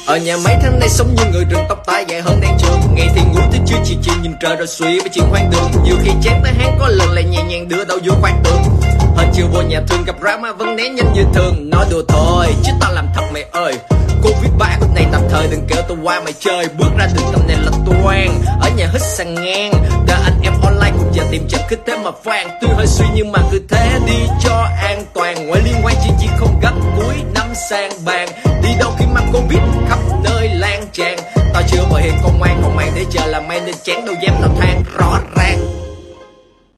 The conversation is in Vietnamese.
Ở nhà mấy tháng nay sống như người rừng, tóc tai dài hơn đen trường. Ngày thì ngủ tới trưa chiều nhìn trời rồi suy với chuyện hoang đường. Nhiều khi chán tới hát có lần lại nhẹ nhàng đưa đầu vô khoang tường. Hết chiều vô nhà thương gặp drama vẫn né nhanh như thường. Nói đùa thôi chứ tao làm thật mày ơi. Covid ba của này tạm thời đừng kêu tao qua mày chơi. Bước ra đường tầm này là toan. Ở nhà hít sàn ngang. Đợi anh em online cùng giờ tìm trận cứ thế mà vang. Tuy hơi suy nhưng mà cứ thế đi cho an toàn. Ngoài liên quan chỉ không gấp cuối năm sang bàn. Đi đâu khi mắc Covid khắp nơi lan tràn. Tao chưa mời hiện công an để chờ làm may nên chán đâu dám tao than rõ ràng.